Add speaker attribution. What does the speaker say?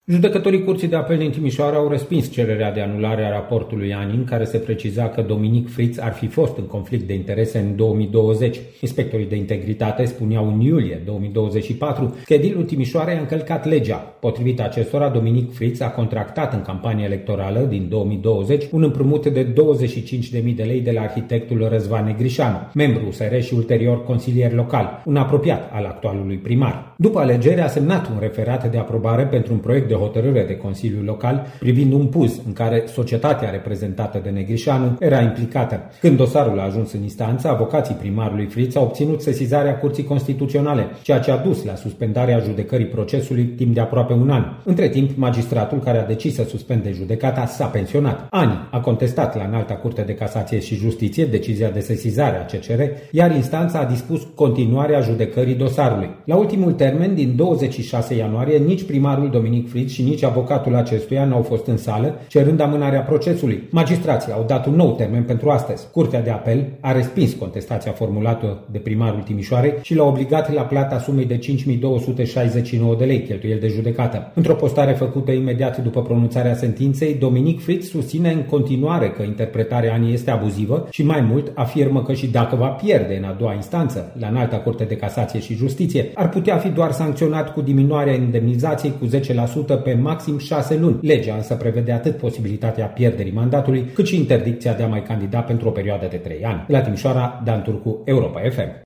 Speaker 1: Judecătorii Curții de Apel din Timișoara au respins cererea de anulare a raportului ANI în care se preciza că Dominic Friț ar fi fost în conflict de interese în 2020. Inspectorii de integritate spuneau în iulie 2024 că edilul Timișoarei a încălcat legea. Potrivit acestora, Dominic Friț a contractat în campania electorală din 2020 un împrumut de 25.000 de lei de la arhitectul Răzvan Negrișanu, membru USR și ulterior consilier local, un apropiat al actualului primar. După alegere a semnat un referat de aprobare pentru un proiect de hotărâre de Consiliul Local privind un PUZ în care societatea reprezentată de Negrișanu era implicată. Când dosarul a ajuns în instanță, avocații primarului Friț au obținut sesizarea Curții Constituționale, ceea ce a dus la suspendarea judecării procesului timp de aproape un an. Între timp, magistratul care a decis să suspende judecata s-a pensionat. ANI a contestat la Înalta Curte de Casație și Justiție decizia de sesizare a CCR, iar instanța a dispus continuarea judecării dosarului. La ultimul termen, din 26 ianuarie, nici primarul Dominic Friț și nici avocatul acestuia n-au fost în sală, cerând amânarea procesului. Magistrații au dat un nou termen pentru astăzi. Curtea de Apel a respins contestația formulată de primarul Timișoarei și l-a obligat la plata sumei de 5.269 de lei cheltuieli de judecată. Într-o postare făcută imediat după pronunțarea sentinței, Dominic Friț susține în continuare că interpretarea ANI este abuzivă și mai mult afirmă că și dacă va pierde în a doua instanță, la Înalta Curte de Casație și Justiție, ar putea fi doar sancționat cu diminuarea indemnizației cu 10% pe maxim 6 luni. Legea însă prevede atât posibilitatea pierderii mandatului, cât și interdicția de a mai candida pentru o perioadă de 3 ani. La Timișoara, Dan Turcu, Europa FM.